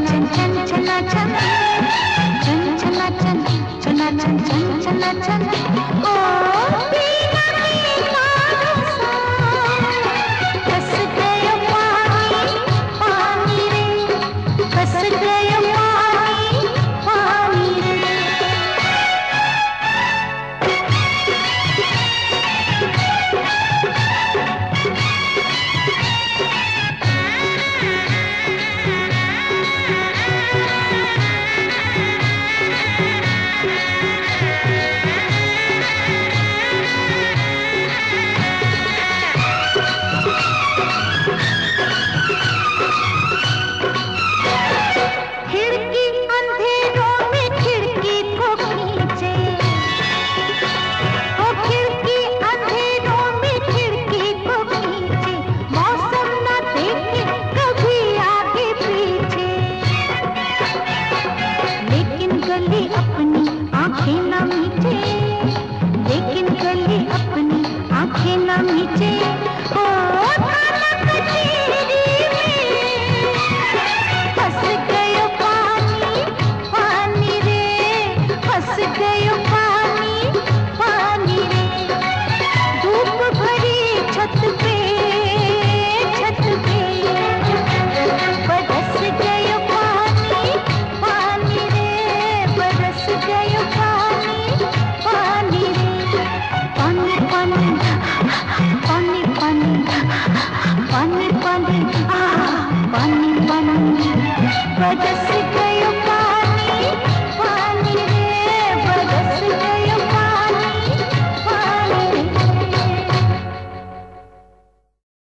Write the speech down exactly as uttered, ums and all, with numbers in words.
छन छन छना छन छन छना छन छना छन छन छना छन ओ पीना पीना फंस गयो पानी पानी रे फंस गयो पानी पानी रे अपनी आंखें न मीचे लेकिन गली अपनी आंखें न मीचे ओ थाना कचेरी में फंस गयो पानी पानी रे फंस गयो पानी पानी रे धूप भरी छत पे छत पे बरस गयो पानी पानी रे बरस गयो पानी पानी रे पानी पानी पानी पानी पानी पानी आ पानी पानी बरस